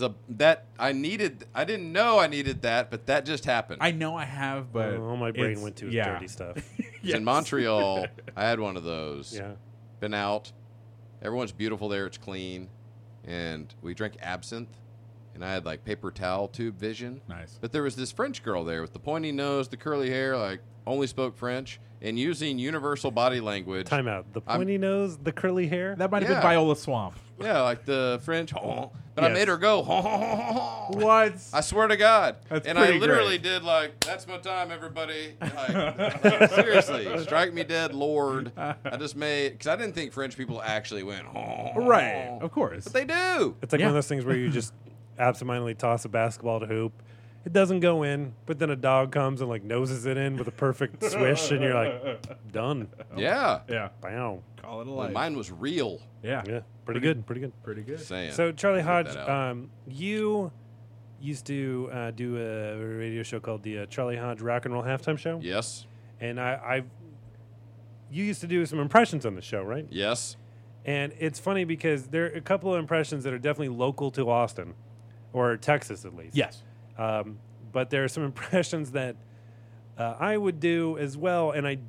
didn't know I needed that, but that just happened. I know I have, but my brain it's- went to yeah. dirty stuff. In Montreal, I had one of those. Yeah. Been out. Everyone's beautiful there. It's clean. And we drank absinthe. And I had like paper towel tube vision. Nice. But there was this French girl there with the pointy nose, the curly hair, like only spoke French, and using universal body language. Time out. The pointy nose, the curly hair. That might have Yeah. been Viola Swamp. Yeah, like the French. But I Yes. made her go. What? I swear to God. That's and I pretty literally great. did like, that's my time, everybody. Like, seriously, strike me dead, Lord. I just made, because I didn't think French people actually went, Right. Of course. But they do. It's like Yeah. one of those things where you just absentmindedly toss a basketball to hoop. It doesn't go in, but then a dog comes and like noses it in with a perfect swish, and you're like, done. Yeah. Yeah. Bam. Call it a Well, life. mine was real. Yeah. Yeah, pretty good. Pretty good. Pretty good. Saying. So Charlie Put Hodge, that out. you used to do a radio show called the Charlie Hodge Rock and Roll Halftime Show, Yes. and you used to do some impressions on the show, right? Yes. And it's funny because there are a couple of impressions that are definitely local to Austin, or Texas at least. Yes. But there are some impressions that I would do as well, and I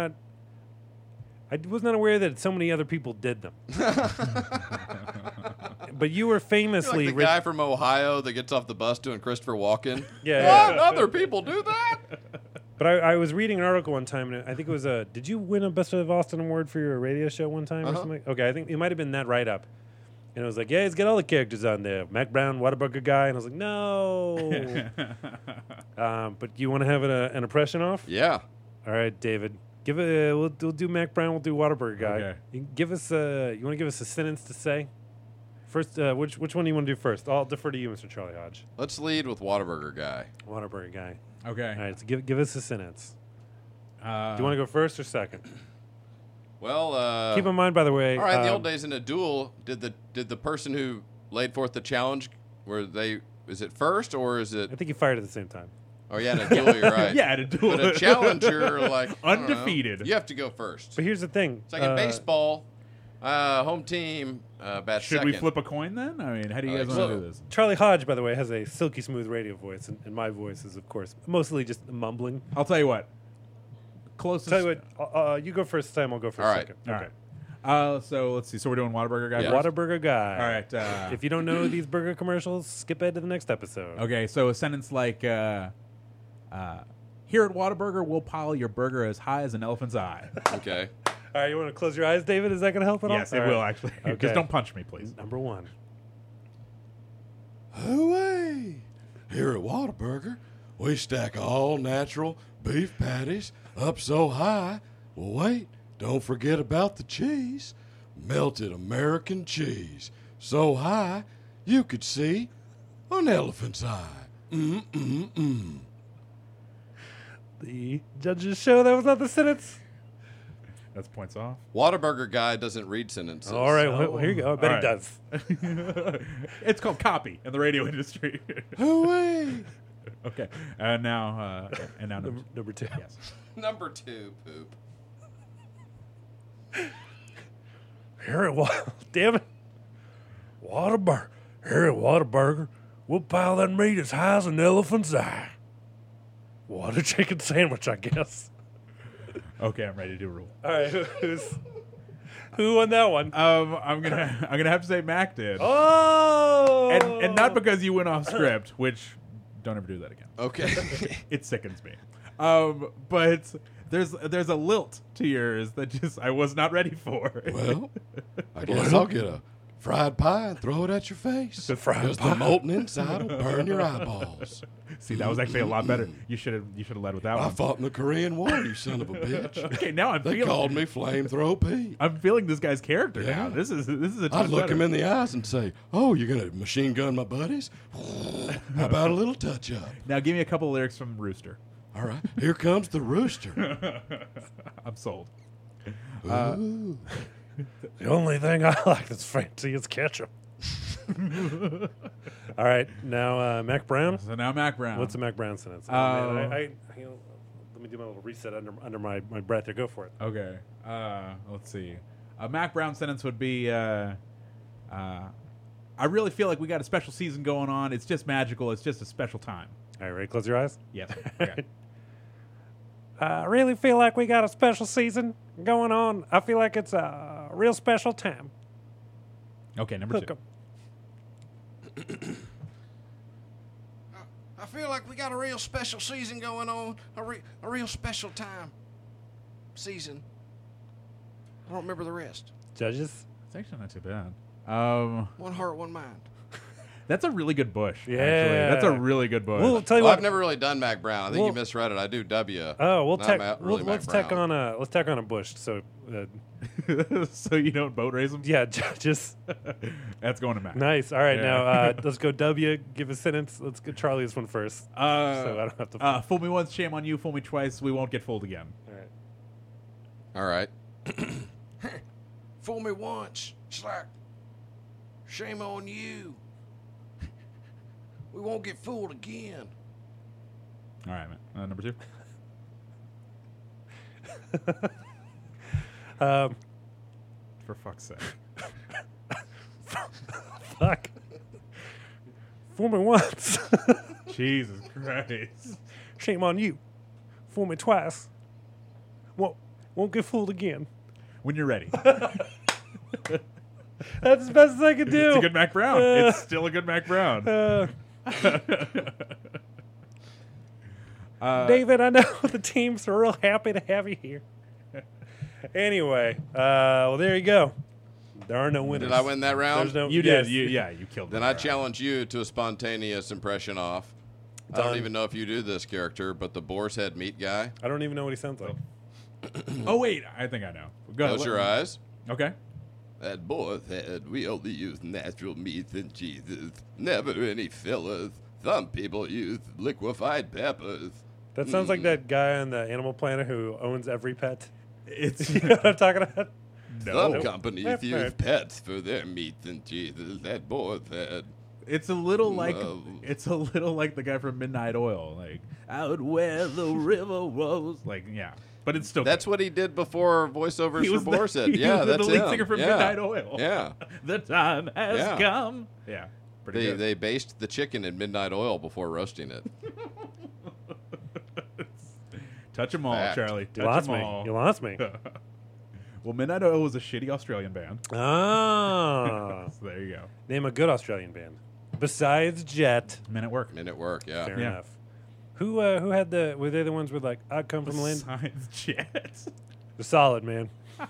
was not aware that so many other people did them. But you were You're famously like the guy from Ohio that gets off the bus doing Christopher Walken. Yeah. What? Other people do that? But I was reading an article one time, and I think it was did you win a Best of Austin award for your radio show one time or Uh-huh. something? Okay, I think it might have been that write-up. And it was like, yeah, he's got all the characters on there. Mac Brown, Whataburger guy. And I was like, no. But you want to have an impression off? Yeah. All right, David. We'll do Mac Brown. We'll do Whataburger guy. Okay. You want to give us a sentence to say? First, which one do you want to do first? I'll defer to you, Mr. Charlie Hodge. Let's lead with Whataburger guy. Whataburger guy. Okay. All right, so give us a sentence. Do you want to go first or second? Well, Keep in mind, by the way. all right. In the old days in a duel, did the person who laid forth the challenge, is it first or is it? I think you fired at the same time. Oh yeah, in a duel, you're right. Yeah, to do But a challenger, like I don't know, Undefeated. you have to go first. But here's the thing. It's like in baseball, home team bats Should second. we flip a coin then? I mean, how do you guys think want to so. do this? Charlie Hodge, by the way, has a silky smooth radio voice, and my voice is, of course, mostly just mumbling. I'll tell you what. Closest. Tell you what, you go first this time. I'll go first All right. second. All Okay. right. So let's see. So we're doing Whataburger guy. Yeah. first? Whataburger guy. All right. If you don't know these burger commercials, skip ahead to the next episode. Okay. So a sentence like, here at Whataburger, we'll pile your burger as high as an elephant's eye. Okay. All right, you want to close your eyes, David? Is that going to help at all? Yes, it All will right. actually. Okay. Just don't punch me, please. Number one. Hooray! Here at Whataburger, we stack all natural beef patties up so high. Well, wait, don't forget about the cheese. Melted American cheese. So high, you could see an elephant's eye. Mm-mm-mm. The judges show that was not the sentence. That's points off. Whataburger guy doesn't read sentences. All right, well, here you go. I bet All he right. does. It's called copy in the radio industry. Hooray! Okay. And now Number two. yes. Number 2, poop. Here at damn it. Whataburger. Here at Whataburger, we'll pile that meat as high as an elephant's eye. What a chicken sandwich, I guess. Okay, I'm ready to do a rule. All right, who won that one? I'm gonna have to say Mac did. Oh, And not because you went off script, which don't ever do that again. Okay. It sickens me. But there's a lilt to yours that just I was not ready for. Well, I guess I'll get a fried pie and throw it at your face. The fried 'Cause pie. the molten inside will burn your eyeballs. See, that was actually a lot better. You should have led with that I one. fought in the Korean War, you son of a bitch. Okay, now They called me Flamethrow Pete. I'm feeling this guy's character now. Yeah. This is a I'd touch look better. him in the eyes and say, "Oh, you're gonna machine gun my buddies? How about a little touch up?" Now give me a couple of lyrics from Rooster. All right, here comes the rooster. I'm sold. Ooh. the only thing I like that's fancy is ketchup. All right, now Mac Brown. So now Mac Brown. What's a Mac Brown sentence? Oh. Let me do my little reset under my breath here. Go for it. Okay. Let's see. A Mac Brown sentence would be, I really feel like we got a special season going on. It's just magical. It's just a special time. All right, ready? Close your eyes. Yes. Okay. I really feel like we got a special season going on. I feel like it's a real special time. Okay, number Hook two. 'em. I feel like we got a real special season going on. A real special time. Season. I don't remember the rest. Judges. It's actually not too bad. One heart, one mind. That's a really good bush. Yeah. Actually. That's a really good bush. We'll tell you Well, what. I've never really done Mac Brown. I think you Well- misread it. I do W. Oh, we'll Not tack. really Mac Let's tack Brown. on a bush. So, So you don't boat race them? yeah, just That's going to Mac. nice. All right, Yeah. now let's go. W. Give a sentence. Let's get Charlie's one first. So I don't have to. Fool me once, shame on you. Fool me twice, we won't get fooled again. All right. All right. Fool me once. It's like, shame on you. We won't get fooled again. All right, man. Number two. For fuck's sake. Fuck. Fool me once. Jesus Christ. Shame on you. Fool me twice. Won't get fooled again. When you're ready. That's as best as I can do. It's a good Mac Brown. It's still a good Mac Brown. David, I know the teams are real happy to have you here. Anyway, well, there you go. There are no winners. Did I win that round? There's no. You yes. did. You killed. Then that I round. challenge you to a spontaneous impression off. I Done. don't even know if you do this character, but the boar's head meat guy. I don't even know what he sounds like. Oh wait, I think I know. Go ahead. Close your eyes. Okay. At boar's head, we only use natural meats and cheeses. Never any fillers. Some people use liquefied peppers. That sounds like that guy on the Animal Planet who owns every pet. It's You know what I'm talking about? Some companies Pepper. use pets for their meats and cheeses. At boar's head. It's a little like Love. the guy from Midnight Oil, like out where the river flows. Like, yeah, but it's still That's what he did before voiceovers he for was Boar's Head. he Yeah, was that's the lead him. singer from Yeah. Midnight Oil. Yeah. The time has Yeah. come. Yeah, pretty They good. they based the chicken in midnight oil before roasting it. Touch 'em all, Fact. Charlie. You Touch lost 'em me. all. You lost me. Well, Midnight Oil was a shitty Australian band. Ah. So there you go. Name a good Australian band. Besides Jet. Men at Work. Men at work, yeah. Fair Yeah. enough. Who had the, were they the ones with like, I come from land? Besides Jet. The Solid, man.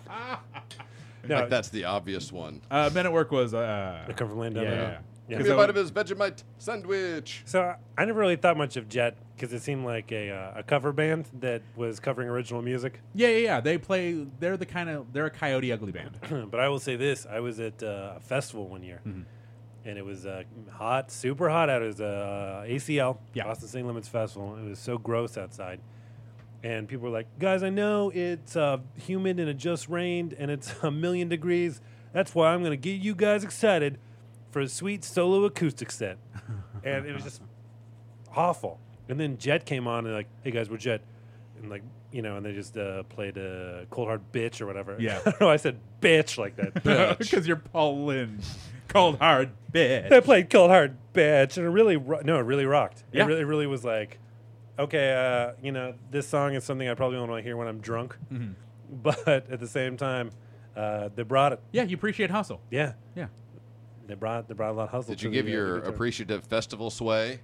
No, Like that's the obvious one. Men at Work was. I come from land down yeah, there. yeah. Yeah. Give 'Cause me a that bite of was- his Vegemite sandwich. So I never really thought much of Jet because it seemed like a cover band that was covering original music. Yeah. They play. They're a Coyote Ugly band. But I will say this: I was at a festival one year, Mm-hmm. and it was hot, super hot out. It was ACL, Yeah. Boston City Limits Festival. It was so gross outside, and people were like, "Guys, I know it's humid and it just rained and it's 1,000,000 degrees. That's why I'm going to get you guys excited for a sweet solo acoustic set." And it was just awful. And then Jet came on and like, "Hey guys, we're Jet," and like, you know, and they just played Cold Hard Bitch or whatever. Yeah. I don't know. I said bitch like that. Because you're Paul Lynde. Cold hard bitch. They played Cold Hard Bitch, and it really rocked. Yeah. It really was like, okay, you know, this song is something I probably don't want to hear when I'm drunk, but at the same time, they brought it. Yeah, you appreciate hustle. Yeah, Yeah. they brought a lot of hustle. Did to you give the, your guitar. appreciative festival sway?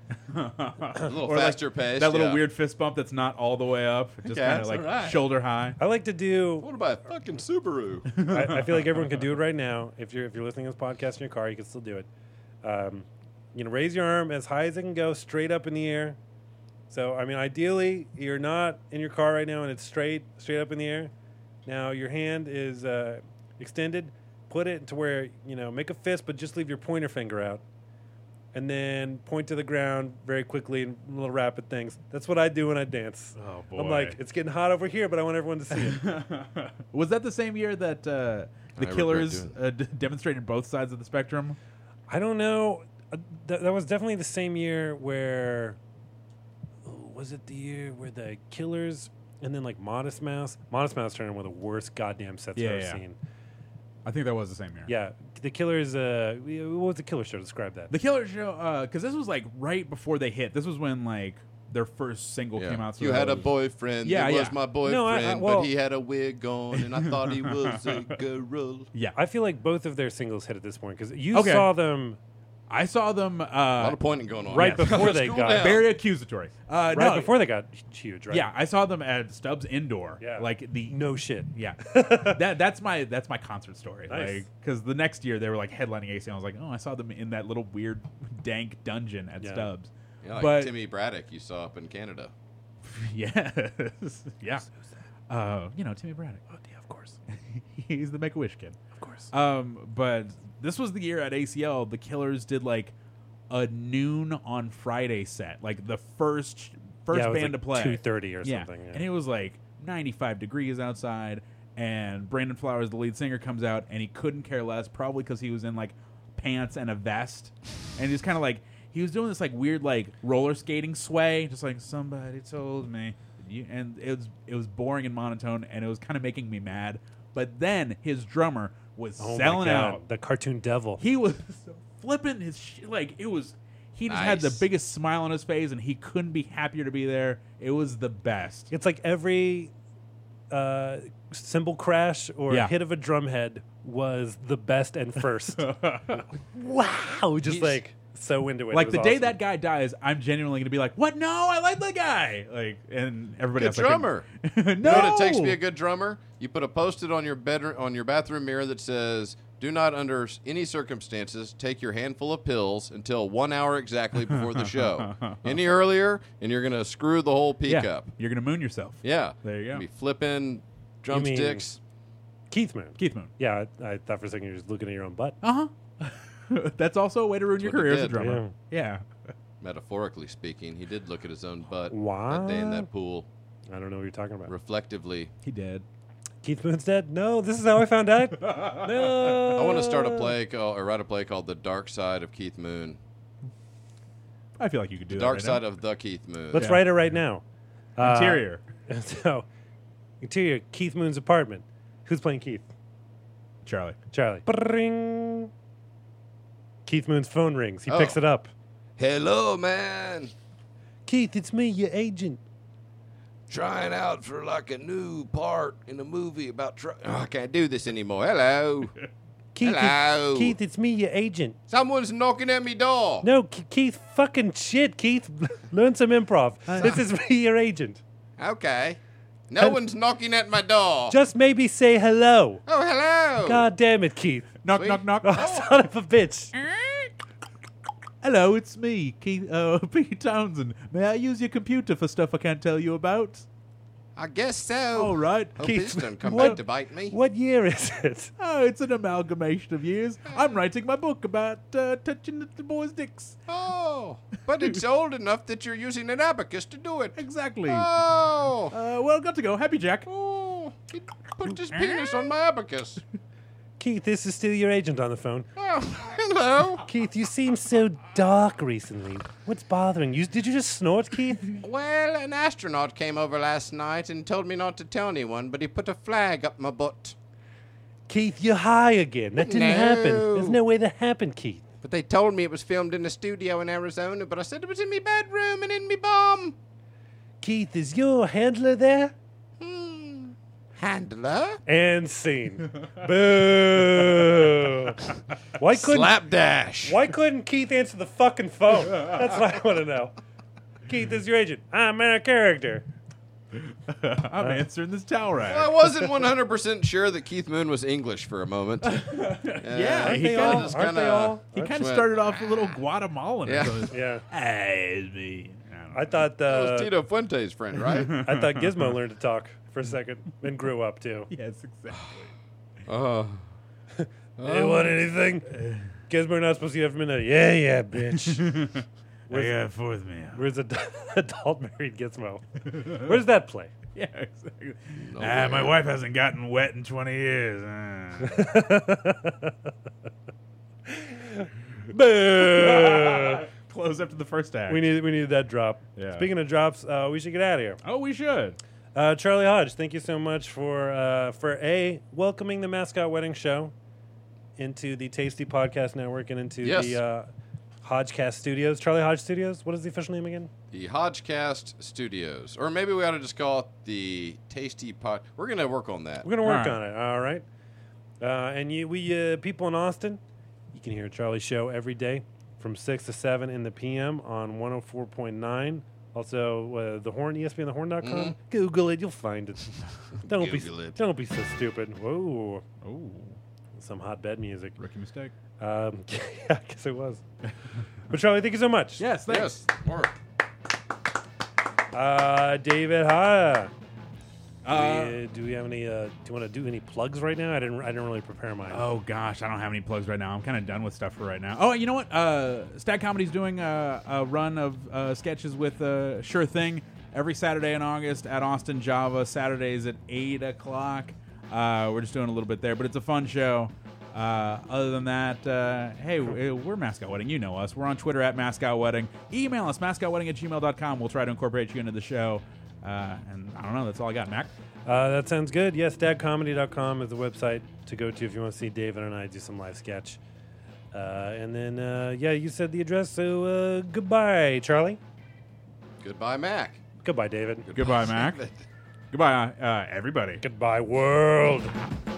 A little Or like faster pace. that little yeah. weird fist bump that's not all the way up, just Okay, kind of that's like all right. shoulder high. I like to do. What about a fucking Subaru? I feel like everyone can do it right now. If you're listening to this podcast in your car, you can still do it. You know, raise your arm as high as it can go, straight up in the air. So, I mean, ideally, you're not in your car right now, and it's straight up in the air. Now, your hand is extended. Put it to where, you know, make a fist, but just leave your pointer finger out. And then point to the ground very quickly in little rapid things. That's what I do when I dance. Oh, boy. I'm like, it's getting hot over here, but I want everyone to see it. Was that the same year that the regret Killers doing demonstrated both sides of the spectrum? I don't know. That was definitely the same year where... Was it the year where the Killers and then like Modest Mouse? Modest Mouse turned in one of the worst goddamn sets I've ever seen. I think that was the same year. Yeah. The Killers... what was the Killer show? Describe that. The Killers show, because this was like right before they hit. This was when like their first single Yeah. came out. So You that had a was- boyfriend. Yeah, He yeah. was my boyfriend, well- but he had a wig on, and I thought he was a girl. Yeah, I feel like both of their singles hit at this point because you Okay. saw them I saw them A lot of pointing going on. right before they Cool got... down. very accusatory. Right no, before they got huge, right? Yeah, I saw them at Stubbs Indoor. Yeah. Like the No shit. Yeah, that's my concert story. Nice. Like, because the next year they were like headlining AC, and I was like, oh, I saw them in that little weird, dank dungeon at Yeah. Stubbs. Yeah, like But- Timmy Braddock you saw up in Canada. Yes, yeah. You know Timmy Braddock. Oh, yeah, of course. He's the Make a Wish kid. Of course. But this was the year at ACL the Killers did like a noon on Friday set, like the first Yeah, it was band like to play 2:30 or yeah. something. Yeah. And it was like 95 degrees outside, and Brandon Flowers, the lead singer, comes out, and he couldn't care less, probably because he was in like pants and a vest, and he's kind of like he was doing this like weird like roller skating sway, just like somebody told me, and it was boring and monotone, and it was kind of making me mad. But then his drummer was Oh my selling God, out. the cartoon devil. He was flipping his shit. Like, it was... He just had the Nice. biggest smile on his face, and he couldn't be happier to be there. It was the best. It's like every cymbal crash or Yeah. hit of a drum head was the best and first. Wow, just He's- like so into it. Like, It the was day awesome. that guy dies, I'm genuinely going to be like, what? No, I like the guy. Like, and everybody Good else... drummer. no! You know what it takes to be a good drummer? You put a Post-it on your bathroom mirror that says, "Do not under any circumstances take your handful of pills until 1 hour exactly before the show. Any earlier, and you're going to screw the whole peak Yeah, up." you're gonna moon yourself. Yeah. There you go. Be flipping drumsticks. Keith Moon. Keith Moon. Yeah, I thought for a second you were just looking at your own butt. Uh huh. That's also a way to ruin your what he career as a did. drummer. Yeah. Metaphorically speaking, he did look at his own butt What? that day in that pool, I don't know what you're talking about. reflectively. He did. Keith Moon's dead? No, this is how I found out. No. I want to start a play or write a play called "The Dark Side of Keith Moon." I feel like you could do that. Dark right Side now. of the Keith Moon. Let's Yeah. write it right now. Interior. So, interior, Keith Moon's apartment. Who's playing Keith? Charlie. Charlie. Bring. Keith Moon's phone rings. He Oh. picks it up. Hello, man. Keith, it's me, your agent. Trying out for like a new part in a movie about. I can't do this anymore. Hello. Keith, Hello. Keith, it's me, your agent. Someone's knocking at me door. No, Keith, fucking shit, Keith. Learn some improv. This is me, your agent. Okay. No one's knocking at my door. Just maybe say hello. Oh, hello. God damn it, Keith. Knock, Sweet. knock, knock. Oh, son of a bitch. Hello, it's me, Keith. Pete Townsend. May I use your computer for stuff I can't tell you about? I guess so. All right. Hope Keith, this don't come what- back to bite me. What year is it? Oh, it's an amalgamation of years. I'm writing my book about touching the boys' dicks. Oh, but it's old enough that you're using an abacus to do it. Exactly. Oh. Well, got to go. Happy Jack. Oh, he put his penis on my abacus. Keith, this is still your agent on the phone. Oh, hello. Keith, you seem so dark recently. What's bothering you? Did you just snort, Keith? Well, an astronaut came over last night and told me not to tell anyone, but he put a flag up my butt. Keith, you're high again. That didn't No. happen. There's no way that happened, Keith. But they told me it was filmed in a studio in Arizona, but I said it was in me bedroom and in me bum. Keith, is your handler there? Handler? And scene. Boo. Why couldn't Slapdash. Why couldn't Keith answer the fucking phone? That's what I want to know. Keith is your agent. I'm a character. I'm answering this towel Well, I rack. wasn't 100% sure that Keith Moon was English for a moment. Yeah, Aren't he they kinda all? just Aren't they kinda- all? He kind of went, started off a little Guatemalan. Yeah. Or something. Yeah. Hey, it's me. I don't know. I thought That was Tito Fuente's friend, right? I thought Gizmo learned to talk for a second and grew up too. Yes, exactly. Hey, want anything? Gizmo not supposed to have minute. Yeah, bitch. I got fourth me. Where's adult married Gizmo? Where's that play? Yeah, exactly. Nowhere. My wife hasn't gotten wet in 20 years. Boo. Close after the first act. we needed that drop. Yeah. Speaking of drops, we should get out of here. Oh, we should. Charlie Hodge, thank you so much for welcoming the Mascot Wedding Show into the Tasty Podcast Network and into Yes. the Hodgecast Studios. Charlie Hodge Studios. What is the official name again? The Hodgecast Studios. Or maybe we ought to just call it the Tasty Pod. We're going to work on that. We're gonna work All on it. All right. And we people in Austin, you can hear Charlie's show every day from 6 to 7 in the PM on 104.9. Also, the Horn, ESPNthehorn.com. Google it, you'll find it. Don't Google it. Don't be so stupid. Whoa, Oh, some hotbed music. rookie mistake. Yeah, I guess it was. But Charlie, thank you so much. Yes, thanks. Yes. Work. David, hi. Uh, Do we have any? Do you want to do any plugs right now? I didn't really prepare mine. Oh gosh, I don't have any plugs right now. I'm kind of done with stuff for right now. Oh, you know what? Stag Comedy's doing a run of sketches with Sure Thing every Saturday in August at Austin Java. Saturdays at 8 o'clock. We're just doing a little bit there, but it's a fun show. Other than that, hey, we're Mascot Wedding. You know us. We're on Twitter at Mascot Wedding. Email us, mascotwedding@gmail.com. We'll try to incorporate you into the show. And I don't know. That's all I got, Mac. That sounds good. Yes, stagcomedy.com is the website to go to if you want to see David and I do some live sketch. And then, yeah, you said the address, so goodbye, Charlie. Goodbye, Mac. Goodbye, David. Goodbye, Mac. Goodbye, everybody. Goodbye, world.